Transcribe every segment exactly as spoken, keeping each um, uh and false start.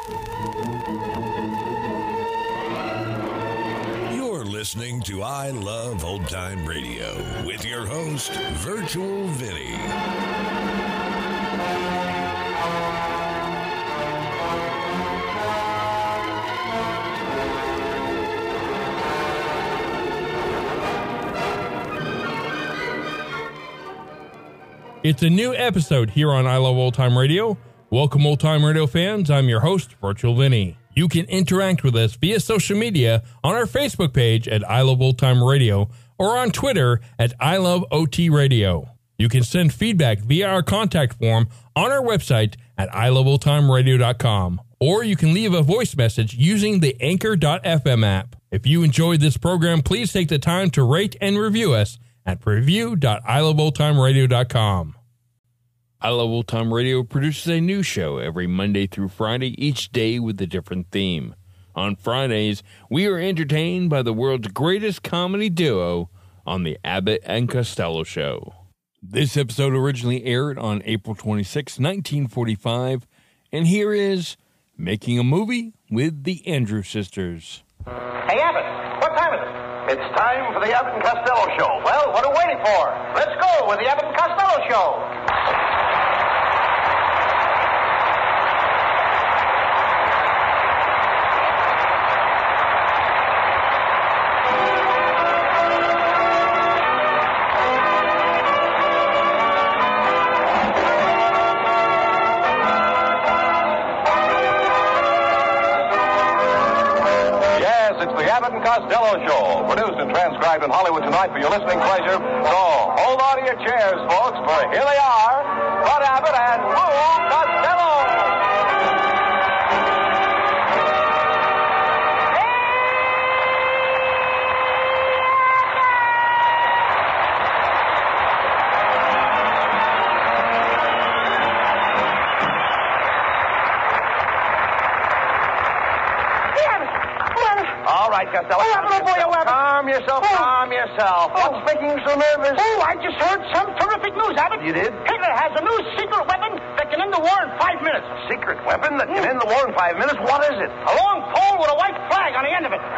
You're listening to I Love Old Time Radio with your host, Virtual Vinny. It's a new episode here on I Love Old Time Radio. Welcome, Old Time Radio fans. I'm your host, Virtual Vinny. You can interact with us via social media on our Facebook page at I Love Old Time Radio or on Twitter at I Love O T Radio. You can send feedback via our contact form on our website at I Love Old Time Radio dot com, or you can leave a voice message using the Anchor dot f m app. If you enjoyed this program, please take the time to rate and review us at review dot I Love Old Time Radio dot com. I Love Old Time Radio produces a new show every Monday through Friday, each day with a different theme. On Fridays, we are entertained by the world's greatest comedy duo on the Abbott and Costello Show. This episode originally aired on April twenty-sixth, nineteen forty-five, and here is Making a Movie with the Andrews Sisters. Hey, Abbott, what time is it? It's time for the Abbott and Costello Show. Well, what are we waiting for? Let's go with the Abbott and Costello Show. Costello Show, produced and transcribed in Hollywood tonight for your listening pleasure. So hold on to your chairs, folks, for here they are, Bud Abbott and Lou Costello. All right, Costello. Oh, calm, boy, yourself. calm yourself, oh. calm yourself. Oh. What's making you so nervous? Oh, I just heard some terrific news, Abbott. You did? Hitler has a new secret weapon that can end the war in five minutes. A secret weapon that can mm. end the war in five minutes? What is it? A long pole with a white flag on the end of it.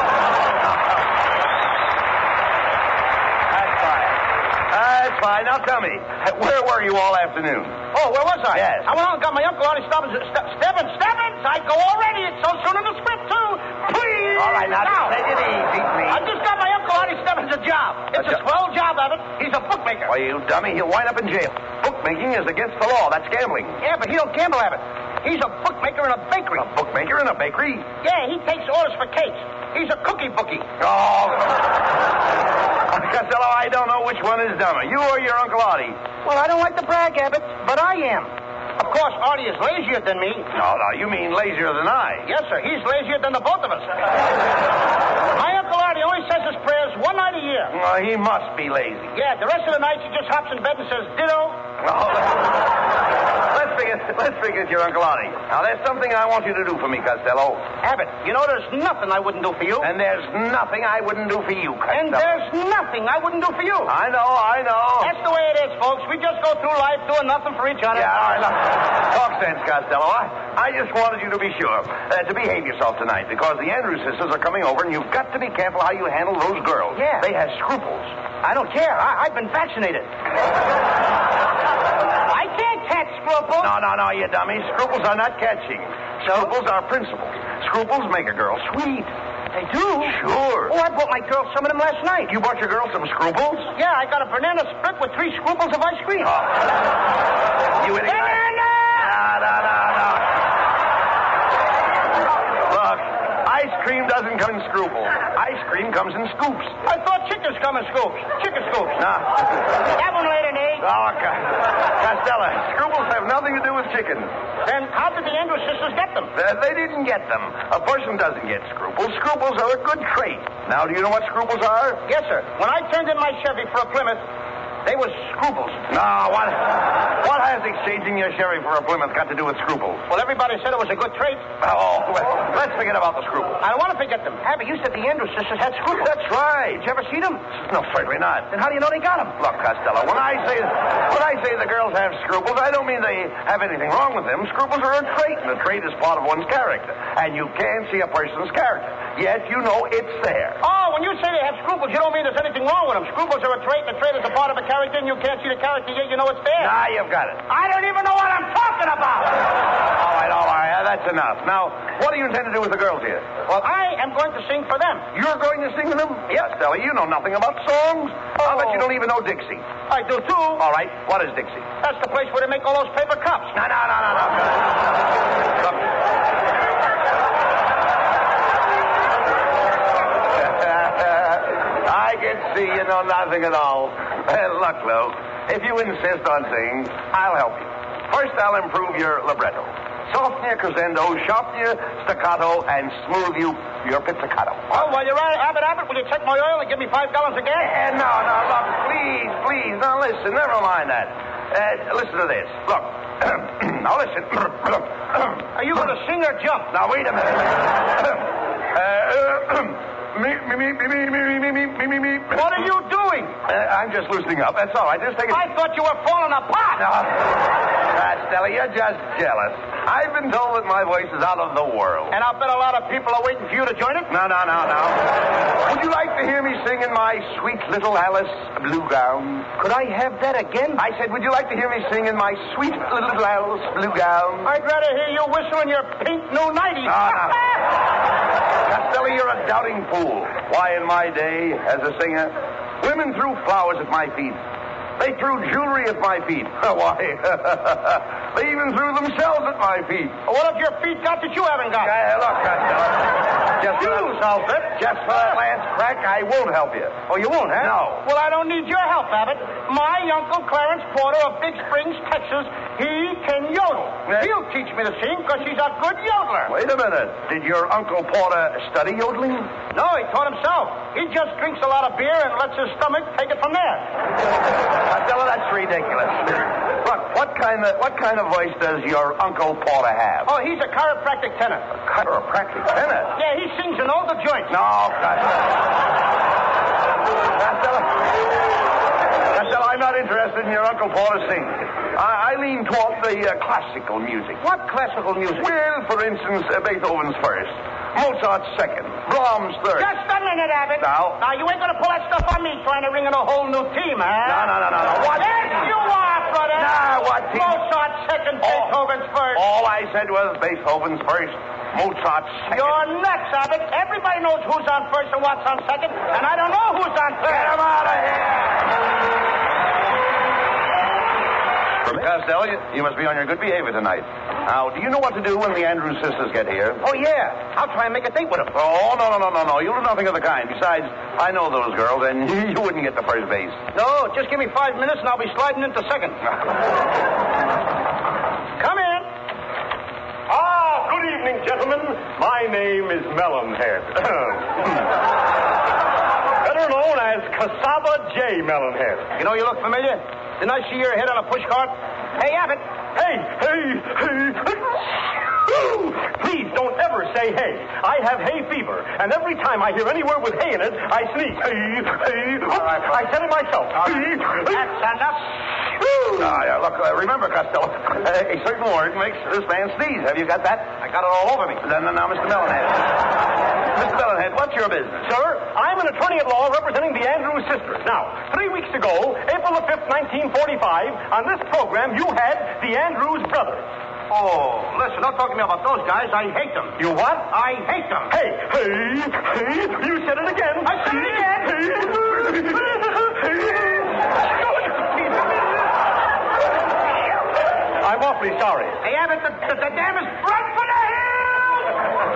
That's fine. That's fine. Now tell me, where were you all afternoon? Oh, where was I? Yes. I went out and got my Uncle Artie Stebbins. Stebbins, Stebbins! I go already. It's so soon in the script, too. Please! All right, now, now. take it easy, please. I just got my Uncle Artie Stebbins a job. It's a, a swell job, Abbott. He's a bookmaker. Why, you dummy, he'll wind up in jail. Bookmaking is against the law. That's gambling. Yeah, but he don't gamble, Abbott. He's a bookmaker in a bakery. A bookmaker in a bakery? Yeah, he takes orders for cakes. He's a cookie bookie. Oh. Costello, I don't know which one is dumber, you or your Uncle Artie. Well, I don't like to brag, Abbott, but I am. Of course, Artie is lazier than me. No, no, you mean lazier than I. Yes, sir. He's lazier than the both of us. My Uncle Artie only says his prayers one night a year. Well, he must be lazy. Yeah, the rest of the nights he just hops in bed and says ditto. Oh, let's figure, let's figure it's your Uncle Artie. Now, there's something I want you to do for me, Costello. Abbott, you know there's nothing I wouldn't do for you. And there's nothing I wouldn't do for you, Costello. And there's nothing I wouldn't do for you. I know, I know. That's the way it is, folks. We just go through life doing nothing for each other. Yeah, all right, look. Talk sense, Costello. I, I just wanted you to be sure uh, to behave yourself tonight because the Andrews sisters are coming over and you've got to be careful how you handle those girls. Yeah. They have scruples. I don't care. I, I've been vaccinated. I can't catch scruples. No, no, no, you dummy. Scruples are not catching. Scruples are principles. Scruples make a girl sweet. They do? Sure. Oh, I bought my girl some of them last night. You bought your girl some scruples? Yeah, I got a banana split with three scruples of ice cream. Oh. You idiot. Banana! No, no, no, no. Look, ice cream doesn't come in scruples. Ice cream comes in scoops. I thought chickens come in scoops. Chicken scoops. No. That one laid an egg. Oh, Costello, scruples have nothing to do with chicken. Then how did the Andrews sisters get them? Uh, they didn't get them. A person doesn't get scruples. Scruples are a good trait. Now, do you know what scruples are? Yes, sir. When I turned in my Chevy for a Plymouth, They were scruples. No, what? What has exchanging your Chevy for a Plymouth got to do with scruples? Well, everybody said it was a good trait. Oh, well, let's forget about the scruples. I don't want to forget them. Abby, you said the Andrews sisters had scruples. That's right. Did you ever see them? No, certainly not. Then how do you know they got them? Look, Costello, when I say when I say the girls have scruples, I don't mean they have anything wrong with them. Scruples are a trait, and a trait is part of one's character. And you can't see a person's character. Yet you know it's there. Oh, when you say they have scruples, you don't mean there's anything wrong with them. Scruples are a trait, and a trait is a part of a character, and you can't see the character, yet you know it's there. Ah, you've got it. I don't even know what I'm talking about. All right, all right. Uh, that's enough. Now, what do you intend to do with the girls here? Well, I am going to sing for them. You're going to sing to them? Yes, Costello, you know nothing about songs. Oh. I'll bet you don't even know Dixie. I do, too. All right, what is Dixie? That's the place where they make all those paper cups. No, no, no, no, no. Look. I can see you know nothing at all. Well, look, Lou, if you insist on singing, I'll help you. First, I'll improve your libretto. Soften your crescendo, sharpen your staccato, and smooth you your pizzicato. Oh, well, you're right. Abbott, Abbott, will you check my oil and give me five gallons of gas? Eh, no, no, look, please, please. Now, listen, never mind that. Uh, listen to this. Look. Now, listen. Are you going to sing or jump? Now, wait a minute. uh, me, me, me, me, me, me, me, me, me, me. What are you doing? Uh, I'm just loosening up. That's all right. Just take it. I thought you were falling apart. No. Costello, you're just jealous. I've been told that my voice is out of the world. And I'll bet a lot of people are waiting for you to join it. No, no, no, no. Would you like to hear me sing in my sweet little Alice blue gown? Could I have that again? I said, would you like to hear me sing in my sweet little Alice blue gown? I'd rather hear you whistle in your pink new nighties. No, no. Costello, you're a doubting fool. Why, in my day, as a singer, women threw flowers at my feet. They threw jewelry at my feet. Why, they even threw themselves at my feet. What have your feet got that you haven't got? Uh, look, Costello. Just for You, that, Salford. just for that last crack, I won't help you. Oh, you won't, huh? No. Well, I don't need your help, Abbott. My Uncle Clarence Porter of Big Springs, Texas, he can yodel. Yeah. He'll teach me to sing because he's a good yodeler. Wait a minute. Did your Uncle Porter study yodeling? No, he taught himself. He just drinks a lot of beer and lets his stomach take it from there. Costello, that's ridiculous. Look, what kind of what kind of voice does your Uncle Porter have? Oh, he's a chiropractic tenor. Chiropractic tenor? Yeah, he sings in all the joints. No, Costello. Costello. Costello, I'm not interested in your Uncle Porter singing. I, I lean toward the uh, classical music. What classical music? Well, for instance, uh, Beethoven's first, Mozart's second, Brahms' third. Just a minute, Abbott. Now? Now, you ain't going to pull that stuff on me trying to ring in a whole new team, huh? No, no, no, no, no. What? Yes, you are, brother. Nah, what team? Mozart's second, Beethoven's first. All I said was Beethoven's first, Mozart's second. You're nuts, Abbott. Everybody knows who's on first and what's on second, and I don't know who's on third. Get him out of here! Costello, you, you must be on your good behavior tonight. Now, do you know what to do when the Andrews sisters get here? Oh, yeah. I'll try and make a date with them. Oh, no, no, no, no, no. You'll do nothing of the kind. Besides, I know those girls, and you wouldn't get to first base. No, just give me five minutes, and I'll be sliding into second. Come in. Ah, good evening, gentlemen. My name is Melonhead. Better known as Cassava J. Melonhead. You know, you look familiar. Didn't I see your head on a pushcart? Hey, Abbott. Hey, hey, hey. Please don't ever say hey. I have hay fever, and every time I hear any word with hay in it, I sneeze. Hey, hey. right, I said it myself. Hey, That's enough. Ah, yeah, look, uh, remember, Costello, uh, a certain word makes this man sneeze. Have you got that? I got it all over me. Then, then now, Mister Melonhead. Mister Melonhead, what's your business? Sir, I'm an attorney at law representing the Andrews sisters. Now, three weeks ago, April the fifth, nineteen forty-five, on this program, you had the Andrews brothers. Oh, listen, don't talk to me about those guys. I hate them. You what? I hate them. Hey, hey, hey, you said it again. I said it again. I'm awfully sorry. Hey, Abbott, the, the, the dam is right for the hill!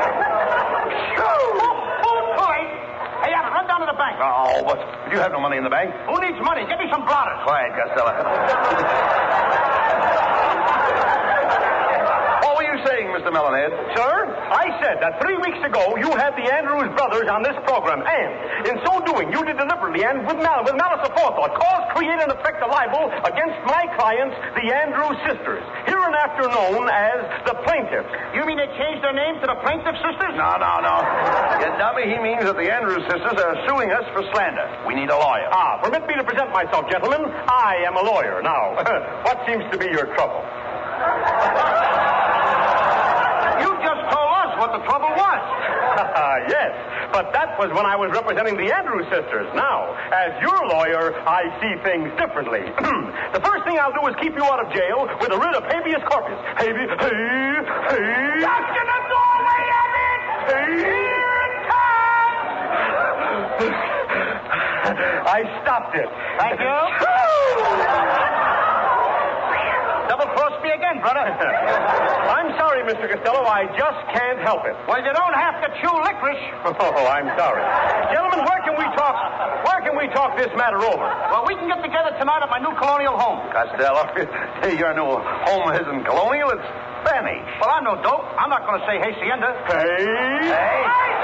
Oh, oh, boy. Hey, Abbott, run down to the bank. Oh, but you have no money in the bank. Who needs money? Get me some blotters. Quiet, Costello. What were you saying, Mister Mister Melonhead. Sir, I said that three weeks ago you had the Andrews brothers on this program, and in so doing, you did deliberately and with, mal- with malice aforethought cause, create, and effect a libel against my clients, the Andrews sisters, hereinafter known as the plaintiffs. You mean they changed their name to the Plaintiff Sisters? No, no, no. You dummy, he means that the Andrews sisters are suing us for slander. We need a lawyer. Ah, permit me to present myself, gentlemen. I am a lawyer. Now, what seems to be your trouble? You just told us what the trouble was. Yes, but that was when I was representing the Andrews sisters. Now, as your lawyer, I see things differently. The first thing I'll do is keep you out of jail with a writ of habeas corpus. Habeas, hey, hey. Just in the doorway of it! Here it comes! I stopped it. Thank you. Double-crossed me again, brother. I'm sorry, Mister Costello. I just can't help it. Well, you don't have to chew licorice. Oh, I'm sorry. Gentlemen, where can we talk? Where can we talk this matter over? Well, we can get together tonight at my new colonial home. Costello, your new home isn't colonial, it's Spanish. Well, I'm no dope. I'm not going to say hacienda. Hey. Hey.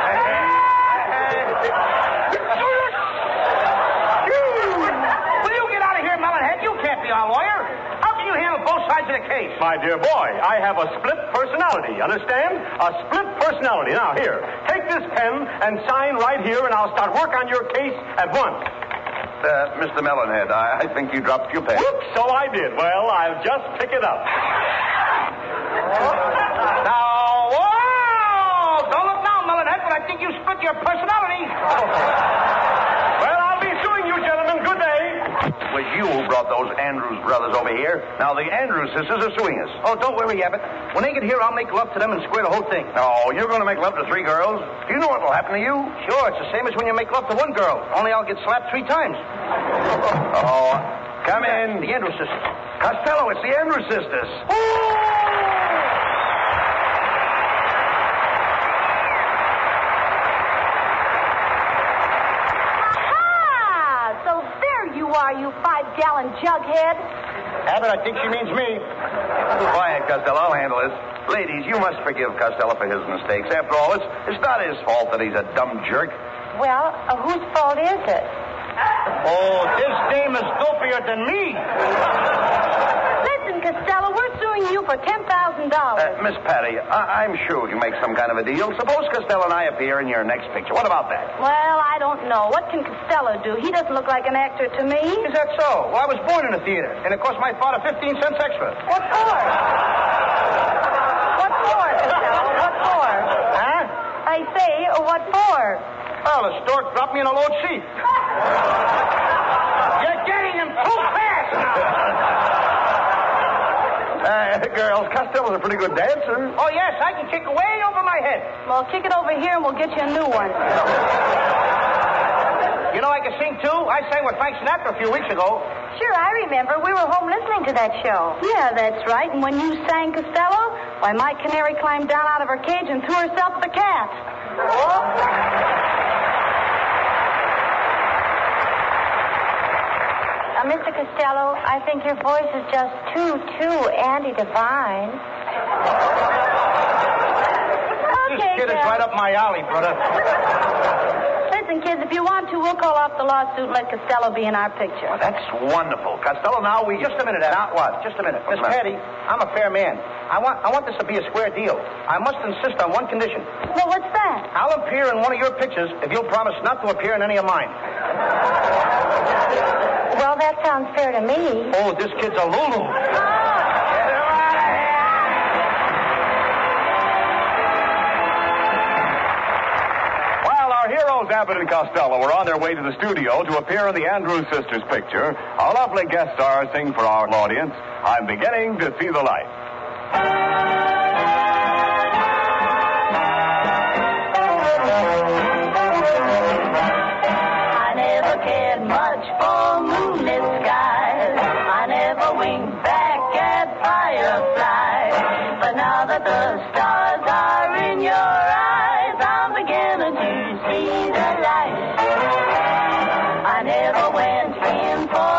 Will you get out of here, Melonhead? You can't be our lawyer. How can you handle both sides of the case? My dear boy, I have a split personality. Understand? A split personality. Now, here, take this pen and sign right here, and I'll start work on your case at once. Uh, Mister Melonhead, I, I think you dropped your pen. Whoops, so I did. Well, I'll just pick it up. Now, whoa! Don't look now, Melonhead, but I think you split your personality. Well, I'll be suing you, gentlemen. Good day. It was you who brought those Andrews brothers over here. Now the Andrews sisters are suing us. Oh, don't worry, Abbott. When they get here, I'll make love to them and square the whole thing. No, you're going to make love to three girls. Do you know what will happen to you? Sure, it's the same as when you make love to one girl. Only I'll get slapped three times. Oh, come in. The Andrews sisters. Costello, it's the Andrews sisters. Are you five-gallon jughead? Abbott, I think she means me. Quiet, Costello. I'll handle this. Ladies, you must forgive Costello for his mistakes. After all, it's, it's not his fault that he's a dumb jerk. Well, uh, whose fault is it? Oh, this dame is dopier than me. Listen, Costello, we're suing you for ten thousand dollars. Uh, Miss Patty, I- I'm sure we can make some kind of a deal. Suppose Costello and I appear in your next picture. What about that? Well, I don't know. What can Costello do? He doesn't look like an actor to me. Is that so? Well, I was born in a theater, and it cost my father fifteen cents extra. What for? What for, Costello? What for? Huh? I say, uh, what for? Well, the stork dropped me in a load seat. You're getting him too fast now. Uh, girls, Costello's a pretty good dancer. Oh, yes, I can kick way over my head. Well, kick it over here and we'll get you a new one. You know I can sing, too? I sang with Frank Sinatra a few weeks ago. Sure, I remember. We were home listening to that show. Yeah, that's right. And when you sang Costello, why, my canary climbed down out of her cage and threw herself at the cat. Oh. Uh, Mister Costello, I think your voice is just too, too Andy-Divine. This Okay, kid is Bill. right up my alley, brother. Listen, kids, if you want to, we'll call off the lawsuit and let Costello be in our picture. That's wonderful. Costello, now we... Just a minute, Al. Now what? Just a minute. What's Miss the matter? Patty, I'm a fair man. I want I want this to be a square deal. I must insist on one condition. Well, what's that? I'll appear in one of your pictures if you'll promise not to appear in any of mine. Well, that sounds fair to me. Oh, this kid's a Lulu. While our heroes, Abbott and Costello, were on their way to the studio to appear in the Andrews Sisters picture, our lovely guest stars sing for our audience, I'm beginning to see the light. I never cared much for moonlit skies. I never winked back at fireflies. But now that the stars are in your eyes, I'm beginning to see the light. I never went in for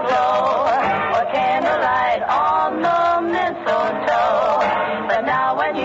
afterglow or candlelight on the mistletoe. But now when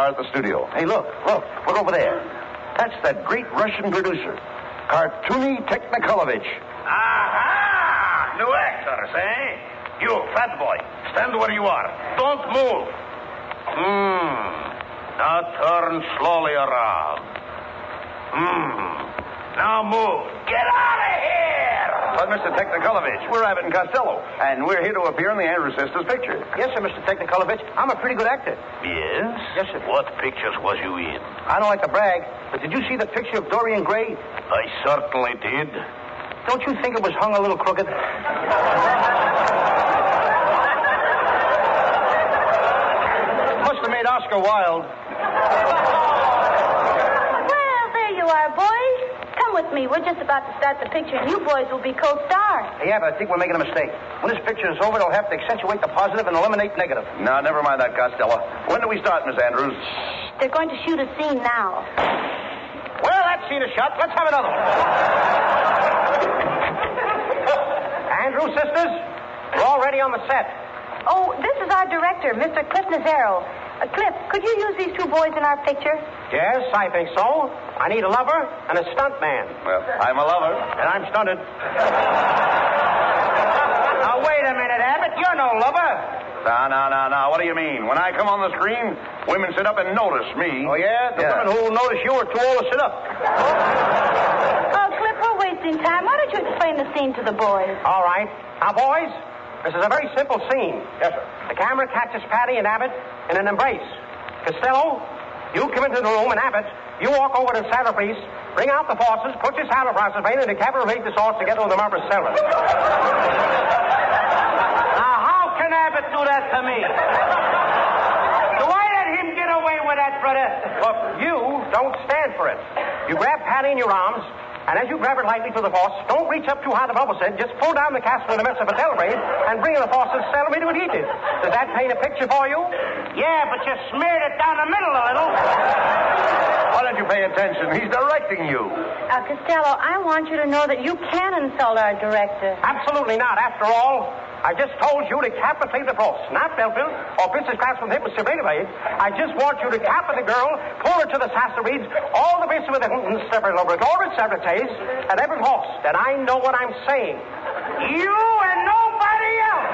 are at the studio. Hey, look, look, look over there. That's that great Russian producer, Kartuny Technikolovich. Aha! New actors, eh? You, fat boy, stand where you are. Don't move. Hmm. Now turn slowly around. Hmm. Now move. Get out of here! But, Mister Technikolovich, we're Abbott and Costello, and we're here to appear in the Andrews Sisters picture. Yes, sir, Mister Technikolovich. I'm a pretty good actor. Yes? Yes, sir. What pictures was you in? I don't like to brag, but did you see the picture of Dorian Gray? I certainly did. Don't you think it was hung a little crooked? Must have made Oscar Wilde. Well, there you are, boys. Come with me. We're just about to start the picture, and you boys will be co-stars. Yeah, but I think we're making a mistake. When this picture is over, they'll have to accentuate the positive and eliminate negative. No, never mind that, Costello. When do we start, Miss Andrews? They're going to shoot a scene now. Well, that scene is shot. Let's have another one. Andrews Sisters, we're already on the set. Oh, this is our director, Mister Cliff Nazaro. Uh, Cliff, could you use these two boys in our picture? Yes, I think so. I need a lover and a stunt man. Well, I'm a lover. And I'm stunted. Now, wait a minute, Abbott. You're no lover. No, no, no, no. What do you mean? When I come on the screen, women sit up and notice me. Oh, yeah? The Yeah. women who notice you are too old to sit up. Oh, Cliff, we're wasting time. Why don't you explain the scene to the boys? All right. Now, boys, this is a very simple scene. Yes, sir. The camera catches Patty and Abbott in an embrace. Costello, you come into the room, and Abbott, you walk over to the saddle piece, bring out the forces, put your saddle process vein, and decapitate the sauce to get to the Marble Cellar. Now, how can Abbott do that to me? Do I let him get away with that, brother? Look, you don't stand for it. You grab Patty in your arms, and as you grab her lightly to the force, don't reach up too high to bubble set. Just pull down the castle in the midst of a telegraph and bring the force to settle me to what he did. Does that paint a picture for you? Yeah, but you smeared it down the middle a little. Why don't you pay attention? He's directing you. Uh, Costello, I want you to know that you can insult our director. Absolutely not. After all, I just told you to decapitate the boss, not Belfield or Princess Glass from him with Serena. I just want you to decapitate the girl, pull her to the sassarides, all the base with the separate over all its separate and every horse. That I know what I'm saying. You and nobody else.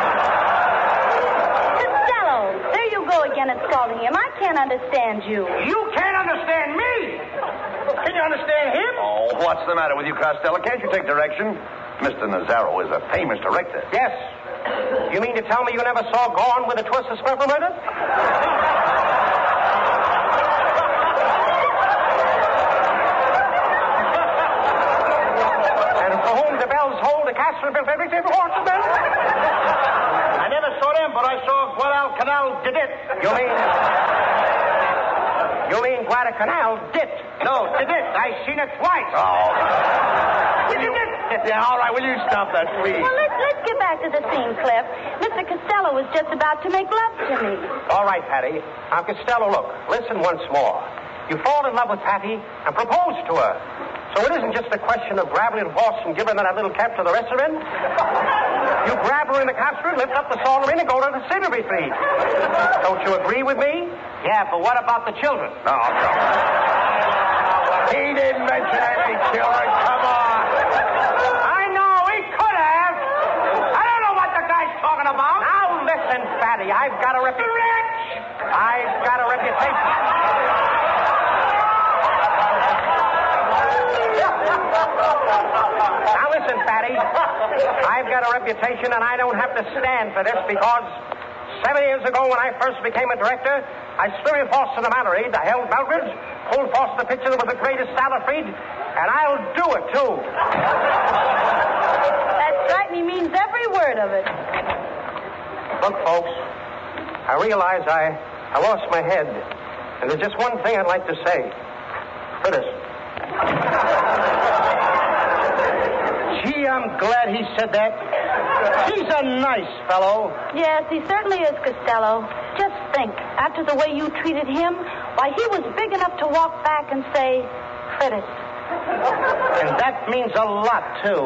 Costello, there you go again insulting him. I can't understand you. You can't understand me. Can you understand him? Oh, what's the matter with you, Costello? Can't you take direction? Mister Nazaro is a famous director. Yes. You mean to tell me you never saw Gone with a Twist of Square Murder? And for whom the bells hold, the castle built every single horse of them? I never saw them, but I saw Guadalcanal did it. You mean... You mean Guadalcanal did? No, did it. I seen it twice. Oh. Did you did? Yeah, all right. Will you stop that, please? Well, let's, let's get back to the scene, Cliff. Mister Costello was just about to make love to me. All right, Patty. Now, Costello, look. Listen once more. You fall in love with Patty and propose to her. So it isn't just a question of grabbing the horse and giving her that little cap to the restaurant. You grab her in the castle, lift up the salary, and go to the scenery feed. Don't you agree with me? Yeah, but what about the children? Oh, come on. He didn't mention any children. Come on. I know, he could have. I don't know what the guy's talking about. Now listen, Fatty, I've got a reputation. I've got a reputation. Now listen, Fatty, I've got a reputation and I don't have to stand for this because seven years ago when I first became a director, I slew Foster the Mallory, I held Belgridge, pulled Foster the picture that was the greatest Salafried, and I'll do it too. That's right, and he means every word of it. Look, folks, I realize I, I lost my head, and there's just one thing I'd like to say. Phyllis. Gee, I'm glad he said that. He's a nice fellow. Yes, he certainly is, Costello. Just think, after the way you treated him, why, he was big enough to walk back and say, Phyllis. And that means a lot, too.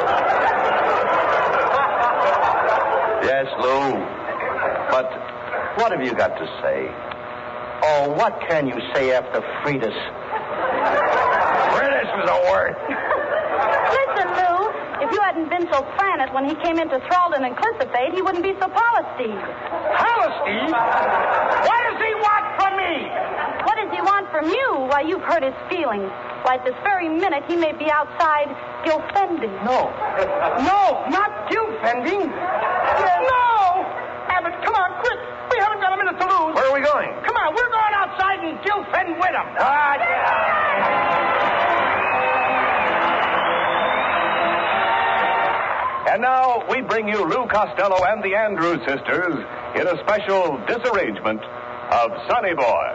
Yes, Lou. But What have you got to say? Oh, what can you say after Frida's? British was a word. Listen, Lou, if you hadn't been so frantic when he came into Thraldon and Clissophate, he wouldn't be so Palestine. Palestine? What does he want from me? What does he want from you? Why, you've hurt his feelings. Why, at this very minute, he may be outside Gilfending. No. No, not Gilfending. No! Abbott, come on, quick. We haven't got a minute to lose. Where are we going? Come on, we're going outside and Gilfend with him. Ah, yeah. And now we bring you Lou Costello and the Andrews Sisters in a special disarrangement of Sonny Boy.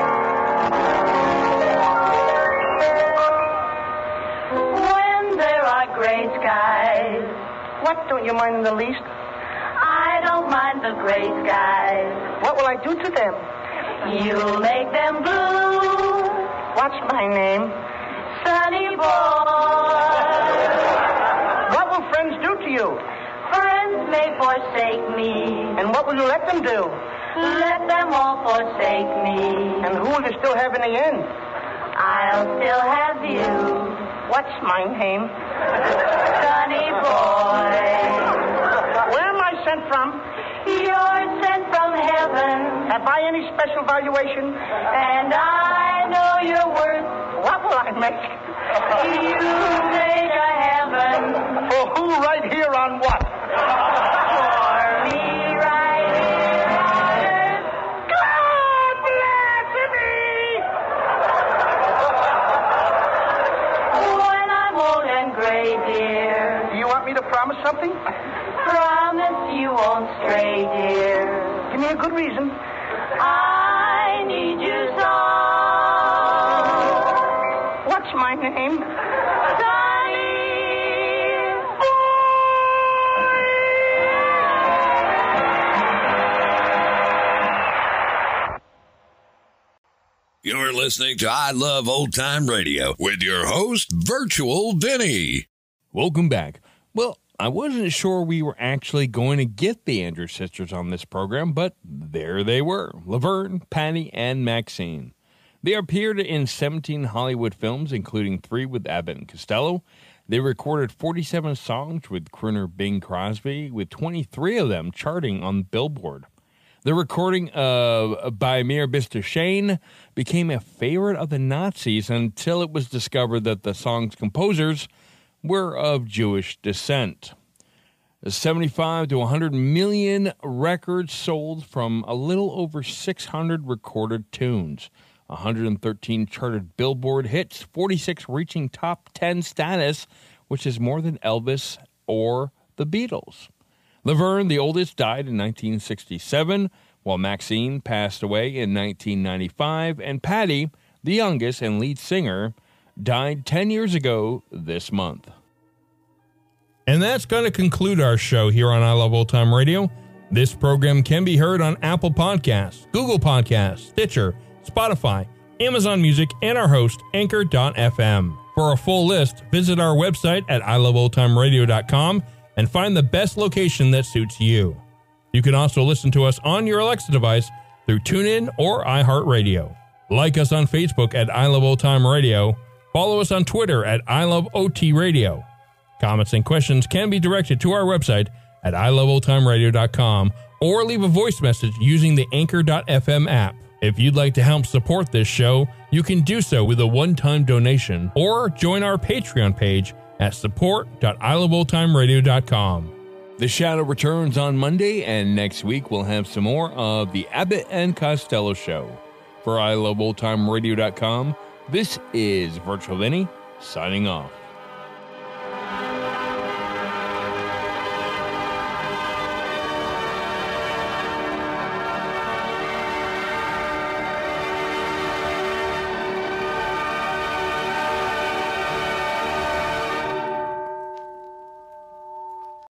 When there are gray skies, What, don't you mind in the least? I don't mind the gray skies. What will I do to them? You'll make them blue, What's my name? sunny boy. What will friends do to you? Friends may forsake me, And what will you let them do? let them all forsake me. And who will you still have in the end? I'll still have you, What's my name? sunny boy. Where am I sent from? You're sent from heaven, Have I any special valuation? and I know your worth. What will I make? You make a heaven For who right here on what? for me right here on earth. God bless me! When I'm old and gray, dear, Do you want me to promise something? promise you won't stray, dear. Give me a good reason. I need you so. What's my name? Sunny You're listening to I Love Old Time Radio with your host, Virtual Vinny. Welcome back. Well, I wasn't sure we were actually going to get the Andrews Sisters on this program, but there they were, Laverne, Patty, and Maxine. They appeared in seventeen Hollywood films, including three with Abbott and Costello. They recorded forty-seven songs with crooner Bing Crosby, with twenty-three of them charting on Billboard. The recording of By Mir Mister Shane became a favorite of the Nazis until it was discovered that the song's composers were of Jewish descent. seventy-five to one hundred million records sold from a little over six hundred recorded tunes, one hundred thirteen charted Billboard hits, forty-six reaching top ten status, which is more than Elvis or the Beatles. Laverne, the oldest, died in nineteen sixty-seven, while Maxine passed away in nineteen ninety-five, and Patty, the youngest and lead singer, died ten years ago this month. And that's going to conclude our show here on I Love Old Time Radio. This program can be heard on Apple Podcasts, Google Podcasts, Stitcher, Spotify, Amazon Music, and our host, Anchor dot f m. For a full list, visit our website at i love old time radio dot com and find the best location that suits you. You can also listen to us on your Alexa device through TuneIn or iHeartRadio. Like us on Facebook at I Love Old Time Radio. Follow us on Twitter at I Love O T Radio. Comments and questions can be directed to our website at i love old time radio dot com or leave a voice message using the Anchor dot f m app. If you'd like to help support this show, you can do so with a one-time donation or join our Patreon page at support dot i love old time radio dot com. The Shadow returns on Monday, and next week we'll have some more of the Abbott and Costello Show. For i love old time radio dot com, this is Virtual Vinny signing off.